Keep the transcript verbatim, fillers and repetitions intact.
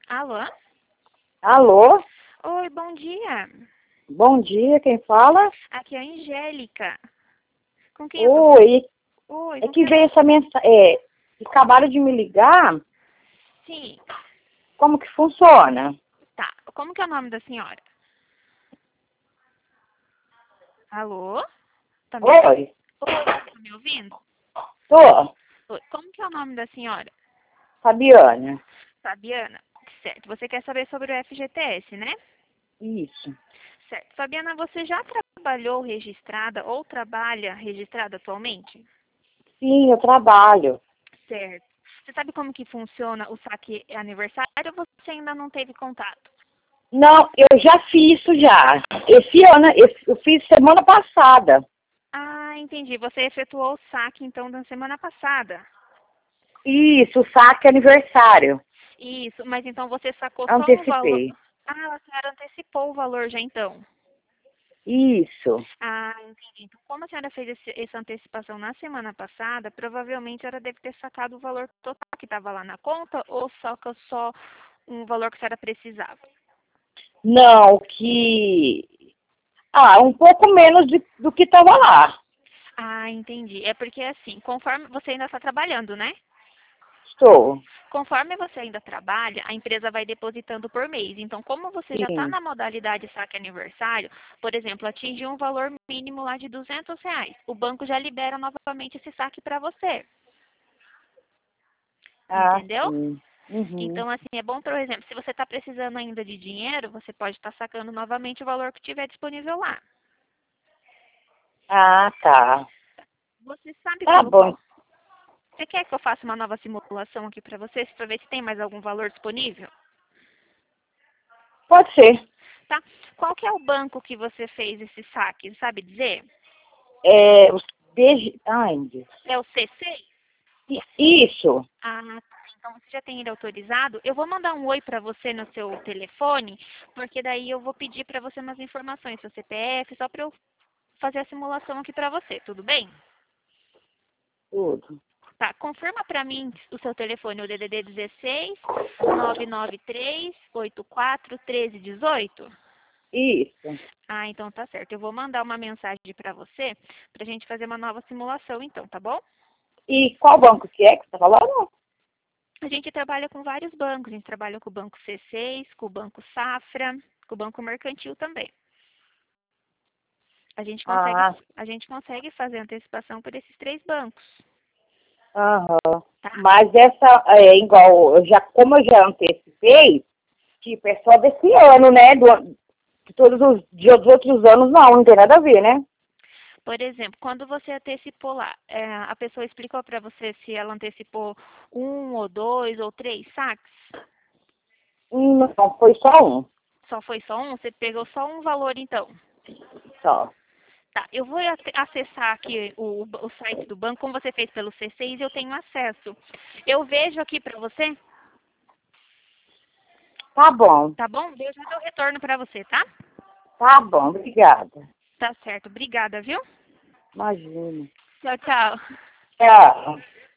Alô? Alô? Oi, bom dia. Bom dia, quem fala? Aqui é a Angélica. Com quem eu tô falando? Oi, Oi, é com que quem eu... veio essa mensagem, é, acabaram de me ligar, Sim. como que funciona? Tá. Como que é o nome da senhora? Alô? Tá me ouvindo? Oi, Oi, tá me ouvindo? tô, Oi. Como que é o nome da senhora? Fabiana, Fabiana. Certo. Você quer saber sobre o F G T S, né? isso. Certo. Fabiana, você já trabalhou registrada ou trabalha registrada atualmente? Sim, eu trabalho. Certo. Você sabe como que funciona o saque aniversário ou você ainda não teve contato? Não, eu já fiz isso já, esse ano, esse- eu fiz semana passada, Ah, entendi. Você efetuou o saque, então, da semana passada. isso, saque aniversário, Isso, mas então você sacou só um valor. antecipei, Ah, a senhora antecipou o valor já, então. isso. Ah, entendi. Então, como a senhora fez esse- essa antecipação na semana passada, provavelmente ela deve ter sacado o valor total que estava lá na conta ou saca só um valor que a senhora precisava? Não, que, ah, um pouco menos de- do que estava lá, Ah, entendi. É porque assim, conforme você ainda está trabalhando, né? estou, Conforme você ainda trabalha, a empresa vai depositando por mês. Então, como você já está sim, na modalidade saque aniversário, por exemplo, atingiu um valor mínimo lá de duzentos reais, o banco já libera novamente esse saque para você. ah, Entendeu? sim, uhum. Então, assim, é bom, por exemplo, se você está precisando ainda de dinheiro, você pode estar sacando novamente o valor que tiver disponível lá. Ah, tá. Você sabe Tá pelo bom. qual? Você quer que eu faça uma nova simulação aqui para você, para ver se tem mais algum valor disponível? Pode ser. Tá? Qual que é o banco que você fez esse saque? Sabe dizer? É, os beijo... Ai, meu Deus. É o C seis? Isso. Ah, tá. Então você já tem ele autorizado. Eu vou mandar um oi para você no seu telefone, porque daí eu vou pedir para você umas informações, seu C P F, só para eu fazer a simulação aqui para você, tudo bem? Tudo. Tá, confirma para mim o seu telefone, o D D D dezesseis, nove nove três, oito quatro, um três um oito. Isso. Ah, então tá certo. Eu vou mandar uma mensagem para você, pra gente fazer uma nova simulação então, tá bom? E qual banco que é que você tá falando? A gente trabalha com vários bancos. A gente trabalha com o Banco C seis, com o Banco Safra, com o Banco Mercantil também. A gente consegue, Ah, a gente consegue fazer antecipação por esses três bancos, aham. tá? Mas essa é igual, eu já, como eu já antecipei, tipo, é só desse ano, né? Do, de todos os de os outros anos, não, não tem nada a ver, né? Por exemplo, quando você antecipou lá, é, a pessoa explicou para você se ela antecipou um ou dois ou três saques? Hum, Não, foi só um. Só foi só um? Você pegou só um valor então? Só. Tá, eu vou ac- acessar aqui o, o site do banco, como você fez pelo C seis, eu tenho acesso. Eu vejo aqui para você, Tá bom. tá bom? Eu já dou retorno para você, tá? Tá bom, obrigada. Tá certo, obrigada, viu? Imagina. Tchau, tchau. Tchau.